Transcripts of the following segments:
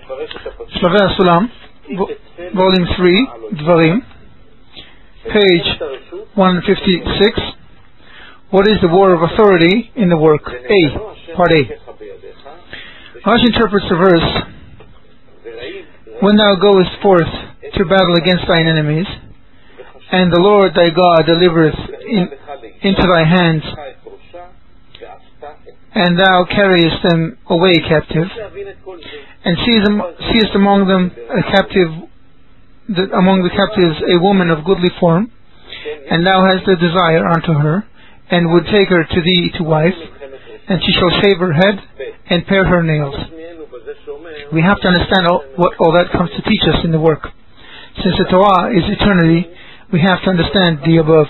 Shlavei HaSulam, Volume 3, Dvarim, page 156. What is the war of authority in the work? A. Part A. Rashi interprets the verse, when thou goest forth to battle against thine enemies, and the Lord thy God delivereth into thy hands, and thou carriest them away captive, and seest among them among the captives a woman of goodly form, and thou hast a desire unto her, and would take her to thee to wife, and she shall shave her head and pare her nails. We have to understand what all that comes to teach us in the work. Since the Torah is eternity, we have to understand the above.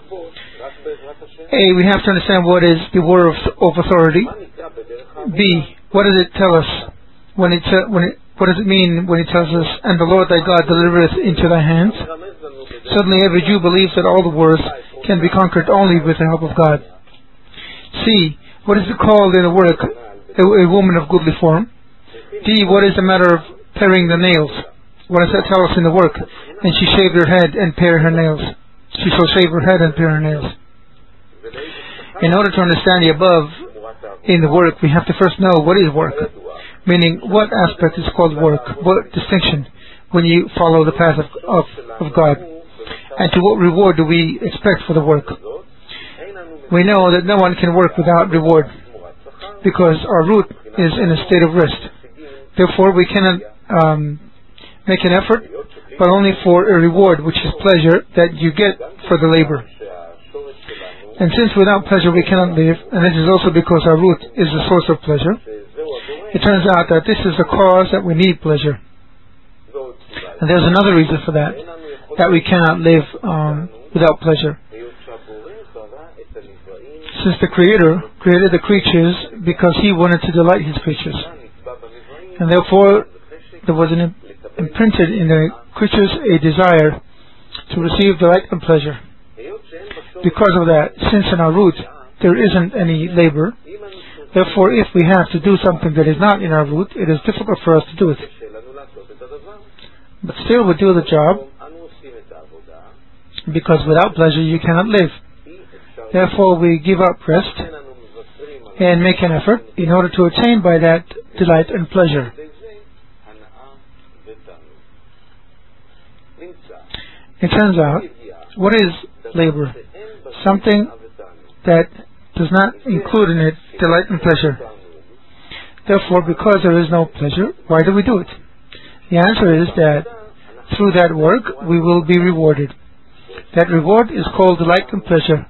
A. We have to understand what is the word of authority. B. What does it tell us what does it mean when it tells us, and the Lord thy God delivereth into thy hands? Certainly every Jew believes that all the wars can be conquered only with the help of God. C. What is it called in the work, a woman of goodly form? D. What is the matter of paring the nails? What does that tell us in the work? And she shaved her head and pared her nails. She shall shave her head and pare her nails. In order to understand the above in the work, we have to first know what is work, meaning what aspect is called work, what distinction when you follow the path of God, and to what reward do we expect for the work. We know that no one can work without reward, because our root is in a state of rest. Therefore, we cannot make an effort, but only for a reward, which is pleasure that you get for the labor. And since without pleasure we cannot live, and this is also because our root is the source of pleasure, it turns out that this is the cause that we need pleasure. And there's another reason for that we cannot live without pleasure. Since the Creator created the creatures because He wanted to delight His creatures, and therefore there was imprinted in the creatures a desire to receive delight and pleasure. Because of that, since in our root there isn't any labor, therefore if we have to do something that is not in our root, it is difficult for us to do it. But still we do the job, because without pleasure you cannot live. Therefore we give up rest and make an effort in order to attain by that delight and pleasure. It turns out, what is labor? Something that does not include in it delight and pleasure. Therefore, because there is no pleasure, why do we do it? The answer is that through that work we will be rewarded. That reward is called delight and pleasure.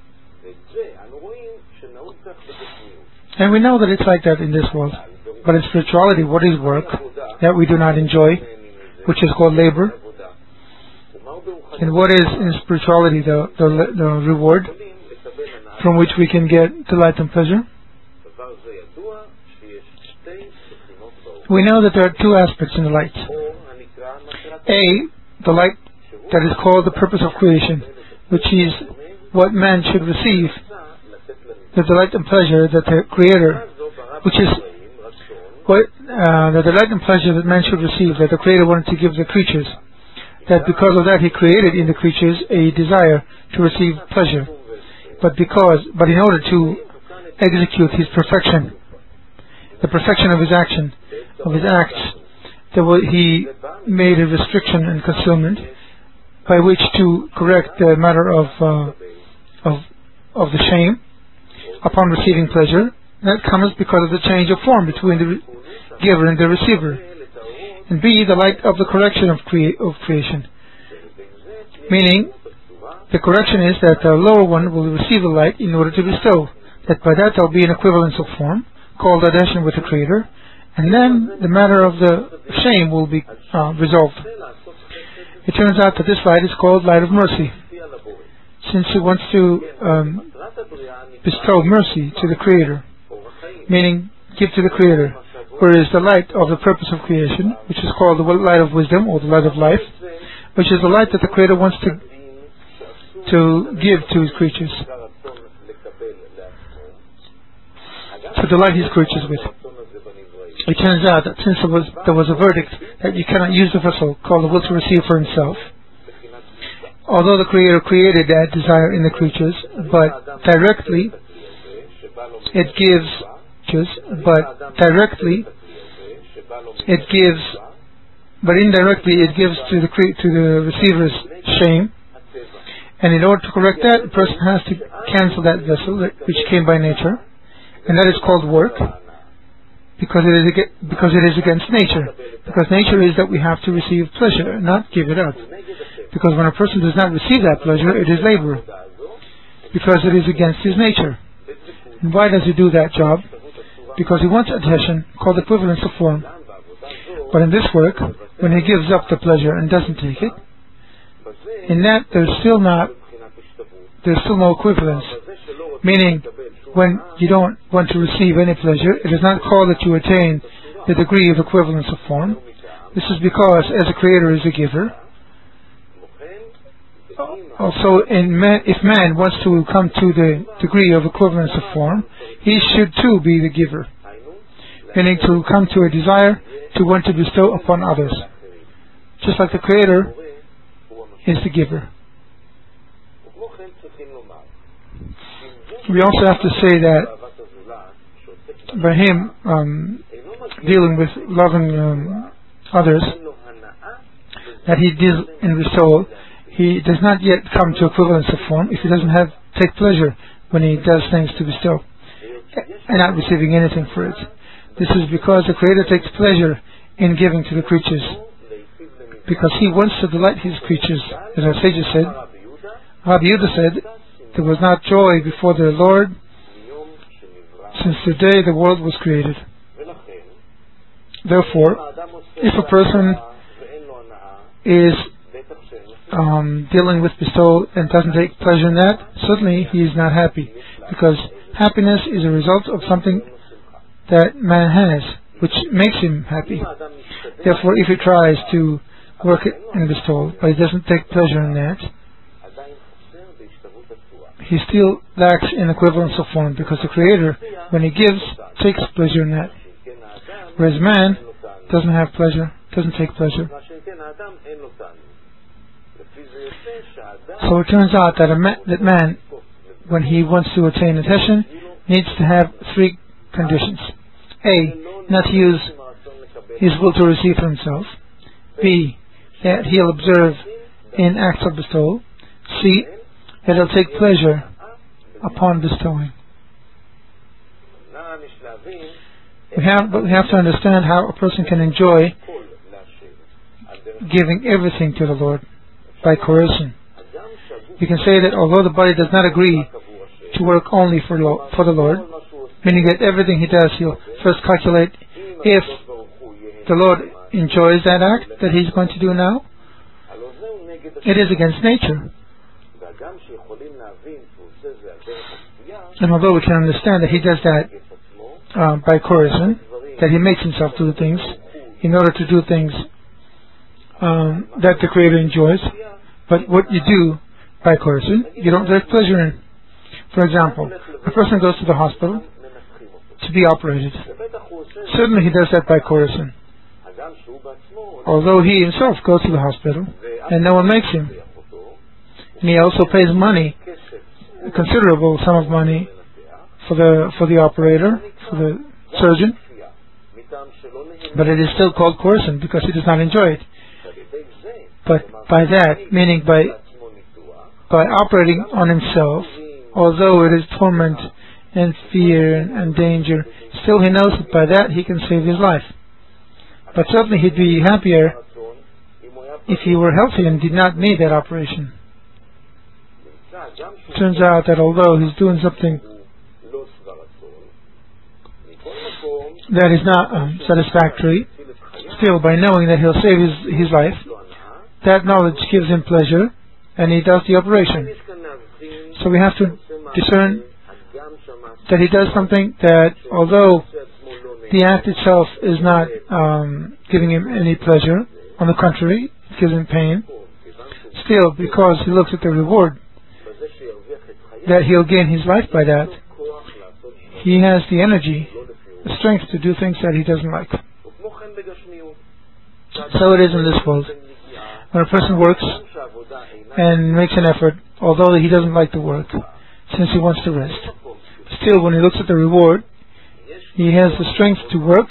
And we know that it's like that in this world. But in spirituality, what is work that we do not enjoy, which is called labor? And what is in spirituality the reward from which we can get delight and pleasure? We know that there are two aspects in the light. A, the light that is called the purpose of creation, which is what man should receive, the delight and pleasure that the Creator, which is what the delight and pleasure that man should receive, that the Creator wanted to give the creatures. That because of that He created in the creatures a desire to receive pleasure. But in order to execute His perfection, the perfection of His action, of His acts, He made a restriction and concealment by which to correct the matter of the shame upon receiving pleasure. That comes because of the change of form between the giver and the receiver. And B, the light of the correction of creation. Meaning, the correction is that the lower one will receive the light in order to bestow. That by that there will be an equivalence of form, called adhesion with the Creator, and then the matter of the shame will be resolved. It turns out that this light is called light of mercy, since He wants to bestow mercy to the Creator, meaning give to the Creator. Whereas the light of the purpose of creation, which is called the light of wisdom or the light of life, which is the light that the Creator wants to give to His creatures, to delight His creatures with. It turns out that since there was a verdict that you cannot use the vessel called the will to receive for himself, although the Creator created that desire in the creatures, but indirectly it gives to the receiver's shame, and in order to correct that, the person has to cancel that vessel which came by nature, and that is called work, because it is against nature. Because nature is that we have to receive pleasure and not give it up. Because when a person does not receive that pleasure, it is labor, because it is against his nature. And why does he do that job? Because he wants adhesion, called equivalence of form. But in this work, when he gives up the pleasure and doesn't take it, in that there's still no equivalence. Meaning, when you don't want to receive any pleasure, it is not called that you attain the degree of equivalence of form. This is because, as a Creator is a giver, also if man wants to come to the degree of equivalence of form, he should too be the giver, meaning to come to a desire to want to bestow upon others, just like the Creator is the giver. We also have to say that by him dealing with loving others, that he deals in bestowal, he does not yet come to equivalence of form if he doesn't take pleasure when he does things to bestow and not receiving anything for it. This is because the Creator takes pleasure in giving to the creatures, because he wants to delight his creatures. As our sages said, Rabbi Yehuda said, there was not joy before the Lord since the day the world was created. Therefore, if a person is dealing with bestowal and doesn't take pleasure in that, certainly he is not happy, because happiness is a result of something that man has, which makes him happy. Therefore, if he tries to work in bestowal, but he doesn't take pleasure in that, he still lacks in equivalence of form, because the Creator, when he gives, takes pleasure in that, whereas man doesn't have pleasure, doesn't take pleasure. So it turns out that man, when he wants to attain adhesion, needs to have three conditions. A, not to use his will to receive for himself. B, that he'll observe in acts of bestowal. C, that he'll take pleasure upon bestowing. We have to understand how a person can enjoy giving everything to the Lord by coercion. You can say that although the body does not agree to work only for the Lord, meaning that everything he does, he'll first calculate if the Lord enjoys that act that he's going to do now, it is against nature. And although we can understand that he does that by coercion, that he makes himself do things in order to do things that the Creator enjoys, but what you do by coercion, you don't take pleasure in. For example, a person goes to the hospital to be operated. Certainly he does that by coercion, although he himself goes to the hospital and no one makes him. And he also pays money, a considerable sum of money, for the operator, for the surgeon, but it is still called coercion because he does not enjoy it. But by that, meaning by operating on himself, although it is torment and fear and danger, still he knows that by that he can save his life. But certainly he'd be happier if he were healthy and did not need that operation. It turns out that although he's doing something that is not satisfactory, still by knowing that he'll save his life, that knowledge gives him pleasure, and he does the operation. So we have to discern that he does something that, although the act itself is not giving him any pleasure, on the contrary, it gives him pain, still, because he looks at the reward that he'll gain his life by that, he has the energy, the strength to do things that he doesn't like. So it is in this world. When a person works and makes an effort, although he doesn't like the work, since he wants to rest, still when he looks at the reward, he has the strength to work,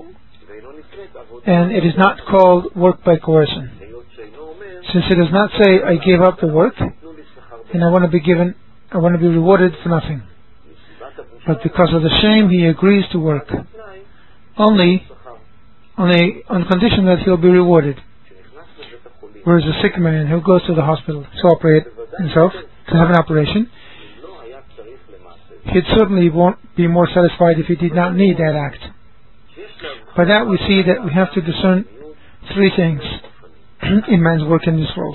and it is not called work by coercion. Since it does not say, I gave up the work, and I want to be rewarded for nothing. But because of the shame, he agrees to work. Only on condition that he'll be rewarded. Whereas a sick man who goes to the hospital to operate himself, to have an operation, he'd certainly won't be more satisfied if he did not need that act. By that we see that we have to discern three things in man's work in this world.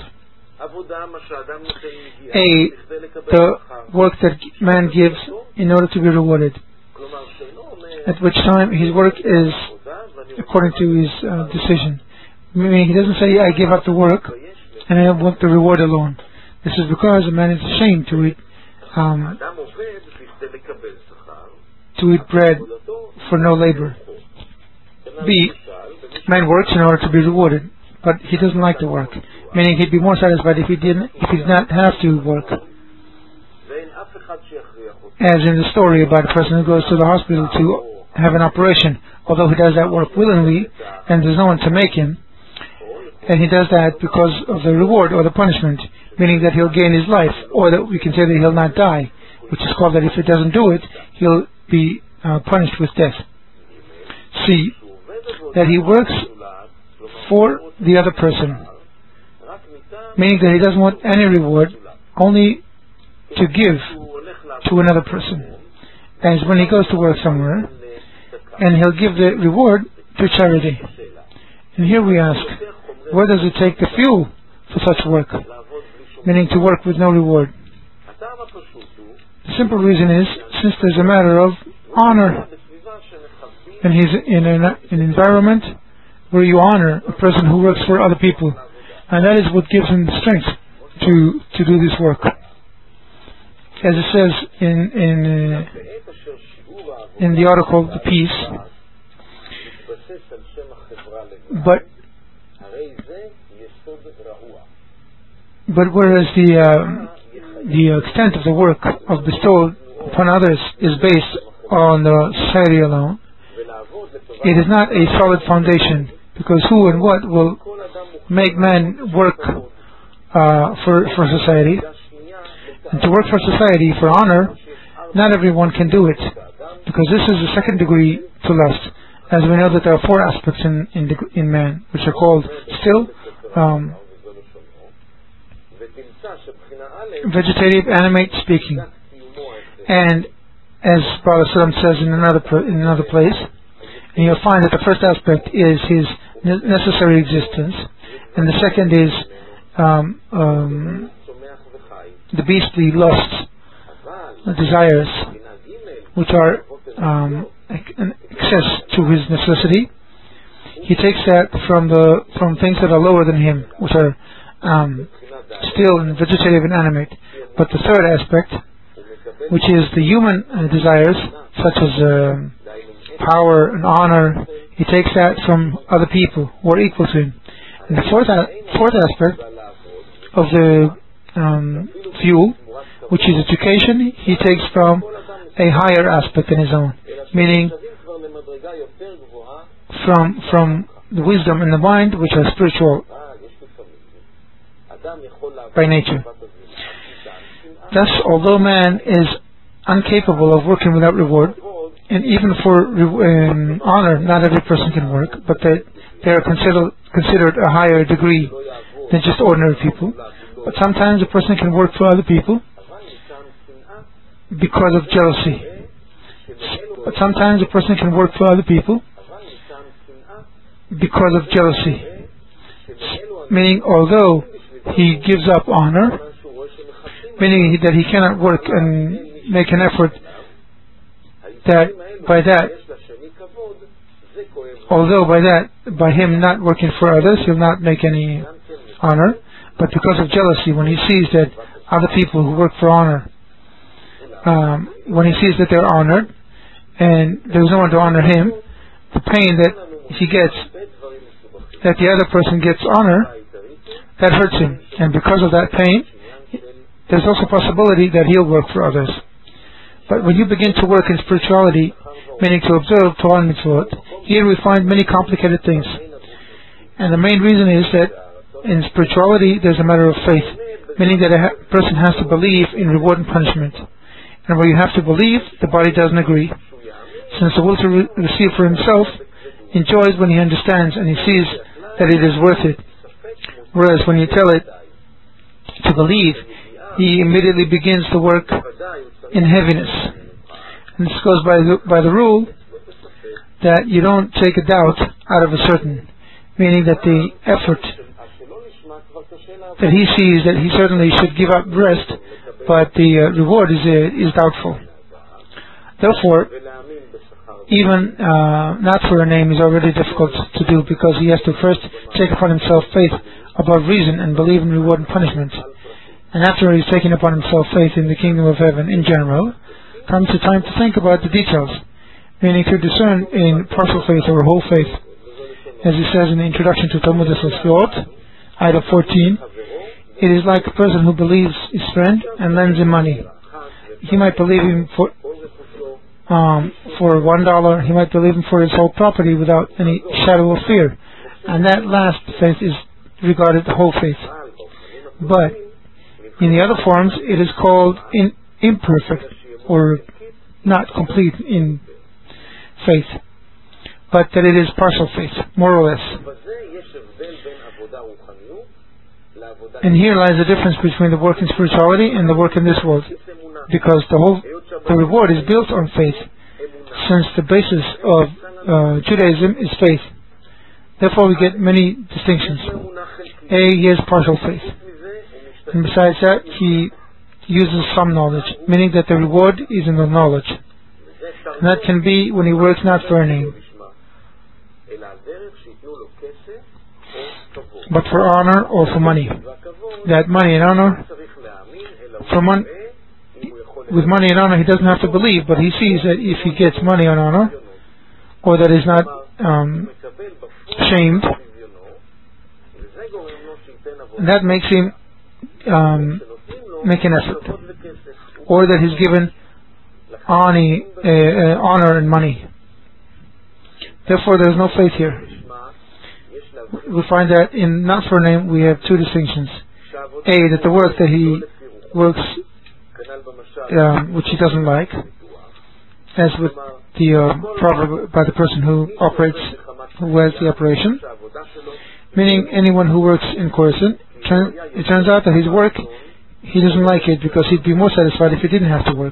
A, the work that man gives in order to be rewarded, at which time his work is according to his decision. Meaning he doesn't say, I give up the work and I want the reward alone. This is because a man is ashamed to eat bread for no labor. B, man works in order to be rewarded, but he doesn't like the work. Meaning he'd be more satisfied if he did not have to work. As in the story about a person who goes to the hospital to have an operation, although he does that work willingly and there's no one to make him, and he does that because of the reward or the punishment, meaning that he'll gain his life, or that we can say that he'll not die, which is called that if he doesn't do it, he'll be punished with death. C, that he works for the other person, meaning that he doesn't want any reward, only to give to another person. As when he goes to work somewhere, and he'll give the reward to charity. And here we ask, where does it take the fuel for such work? Meaning to work with no reward. The simple reason is, since there's a matter of honor, and he's in an environment where you honor a person who works for other people, and that is what gives him the strength to do this work. As it says in the article, The Peace, but whereas the extent of the work of bestowal upon others is based on the society alone, it is not a solid foundation, because who and what will make man work for society? And to work for society, for honor, not everyone can do it, because this is the second degree to lust, as we know that there are four aspects in man, which are called still vegetative, animate, speaking. And as Baal HaSulam says in another place, and you'll find that the first aspect is his necessary existence, and the second is the beastly lusts, the desires, which are an excess to his necessity. He takes that from things that are lower than him, which are still in vegetative and animate. But the third aspect, which is the human desires, such as power and honor, he takes that from other people who are equal to him. And the fourth aspect of the fuel, which is education, he takes from a higher aspect than his own, meaning from the wisdom and the mind, which are spiritual by nature. Thus, although man is incapable of working without reward, and even for honor, not every person can work, but they are considered a higher degree than just ordinary people. But sometimes a person can work for other people because of jealousy. But sometimes a person can work for other people because of jealousy. Meaning, although he gives up honor, meaning that he cannot work and make an effort, by him not working for others, he'll not make any honor. But because of jealousy, when he sees that other people who work for honor, when he sees that they're honored, and there's no one to honor him, the pain that he gets, that the other person gets honor, that hurts him. And because of that pain, there's also a possibility that he'll work for others. But when you begin to work in spirituality, meaning to observe Torah and Mitzvot, here we find many complicated things. And the main reason is that in spirituality there's a matter of faith, meaning that a person has to believe in reward and punishment. And where you have to believe, the body doesn't agree. Since the will to receive for himself enjoys when he understands and he sees that it is worth it. Whereas when you tell it to believe, he immediately begins to work in heaviness. And this goes by the rule that you don't take a doubt out of a certain, meaning that the effort that he sees that he certainly should give up rest, but the reward is doubtful. Therefore, even not for a name is already difficult to do, because he has to first take upon himself faith above reason and believe in reward and punishment. And after he's taken upon himself faith in the kingdom of heaven in general, comes the time to think about the details, meaning to discern in partial faith or whole faith. As it says in the introduction to Talmud Sfirot, item 14, it is like a person who believes his friend and lends him money. He might believe him for $1, he might believe him for his whole property without any shadow of fear. And that last faith is regarded whole faith. But in the other forms, it is called imperfect or not complete in faith, but that it is partial faith, more or less. And here lies the difference between the work in spirituality and the work in this world, because the reward is built on faith, since the basis of Judaism is faith. Therefore we get many distinctions. He has partial faith, and besides that he uses some knowledge, meaning that the reward is in the knowledge. And that can be when he works not for a name, but for honor or for money. That money and honor, with money and honor he doesn't have to believe, but he sees that if he gets money and honor, or that is not shamed, that makes him make an effort, or that he's given honor and money. Therefore there is no faith here. We find that in not for a name we have two distinctions. That the work that he works which he doesn't like, as with the proverb by the person who has the operation, meaning anyone who works in Khorasan, it turns out that his work, he doesn't like it because he'd be more satisfied if he didn't have to work.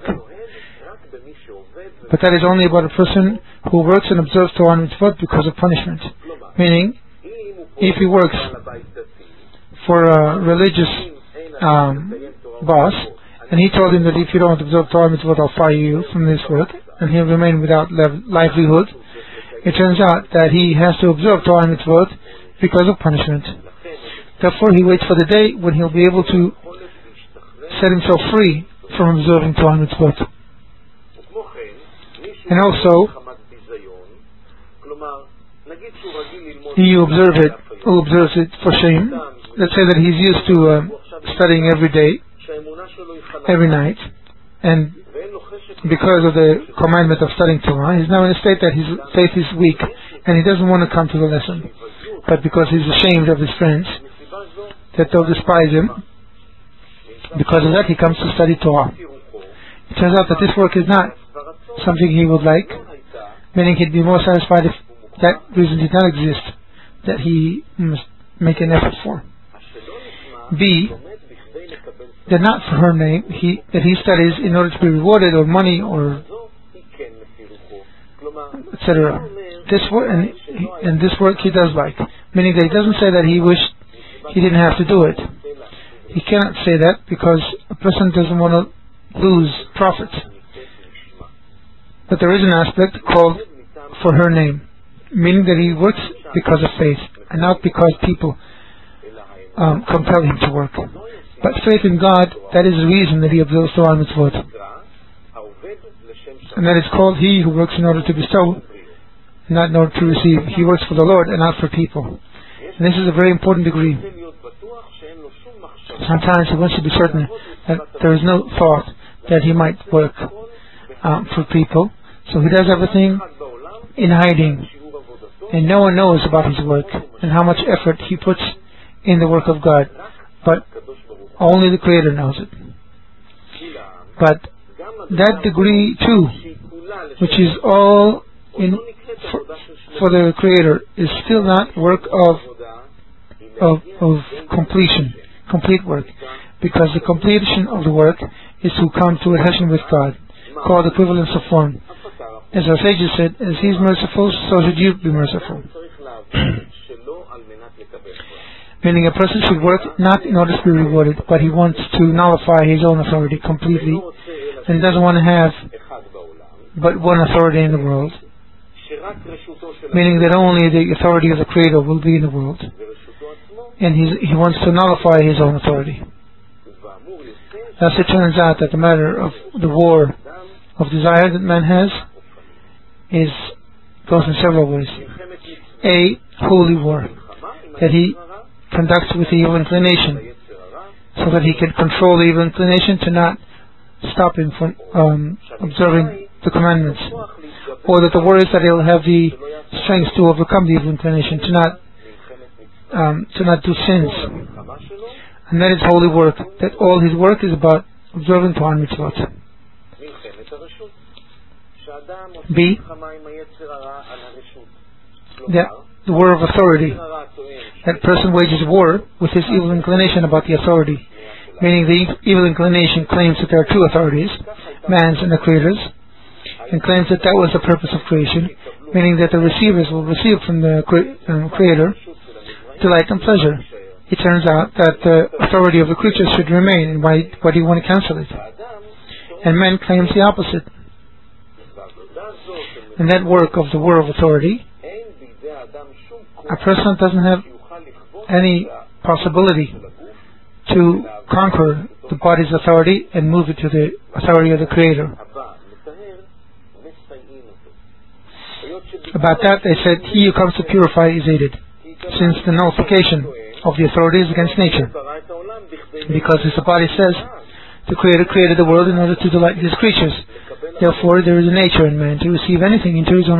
But that is only about a person who works and observes Torah and Mitzvot because of punishment. Meaning, if he works for a religious boss, and he told him that if you don't observe Torah and Mitzvot, I'll fire you from this work, and he'll remain without livelihood, it turns out that he has to observe Torah and Mitzvot because of punishment. Therefore he waits for the day when he'll be able to set himself free from observing Torah and Mitzvot. And also, he who observes it for shame, let's say that he's used to studying every day, every night, and because of the commandment of studying Torah, he's now in a state that his faith is weak, and he doesn't want to come to the lesson. But because he's ashamed of his friends, that they'll despise him, because of that he comes to study Torah. It turns out that this work is not something he would like, meaning he'd be more satisfied if that reason did not exist, that he must make an effort for. B, that not for her name, that he studies in order to be rewarded, or money, or etc. This work, and this work he does like, meaning that he doesn't say that he wished he didn't have to do it. He cannot say that because a person doesn't want to lose profit. But there is an aspect called for her name, meaning that he works because of faith and not because people compel him to work. But faith in God, that is the reason that he observes Torah and Mitzvot. And that is called he who works in order to bestow, not in order to receive. He works for the Lord and not for people. And this is a very important degree. Sometimes he wants to be certain that there is no thought that he might work for people. So he does everything in hiding. And no one knows about his work and how much effort he puts in the work of God. But only the Creator knows it. But that degree too, which is all for the Creator, is still not work of completion, complete work, because the completion of the work is to come to adhesion with God, called equivalence of form. As our sages said, as He is merciful, so should you be merciful. Meaning a person should work not in order to be rewarded, but he wants to nullify his own authority completely, and doesn't want to have but one authority in the world, meaning that only the authority of the Creator will be in the world, and he wants to nullify his own authority. Thus it turns out that the matter of the war of desire that man has goes in several ways. A holy war that he conducts with the evil inclination, so that he can control the evil inclination to not stop him from observing the commandments, or that the war is that he'll have the strength to overcome the evil inclination, to not do sins. And that is holy work, that all his work is about observing Torah and mitzvot. B, the war of authority. That person wages war with his evil inclination about the authority, meaning the evil inclination claims that there are two authorities, man's and the Creator's, and claims that was the purpose of creation, meaning that the receivers will receive from the Creator delight and pleasure. It turns out that the authority of the creatures should remain, and why do you want to cancel it? And man claims the opposite. In that work of the war of authority, a person doesn't have any possibility to conquer the body's authority and move it to the authority of the Creator. About that they said, he who comes to purify is aided, since the nullification of the authority is against nature. Because as the body says, the Creator created the world in order to delight His creatures. Therefore there is a nature in man to receive anything into his own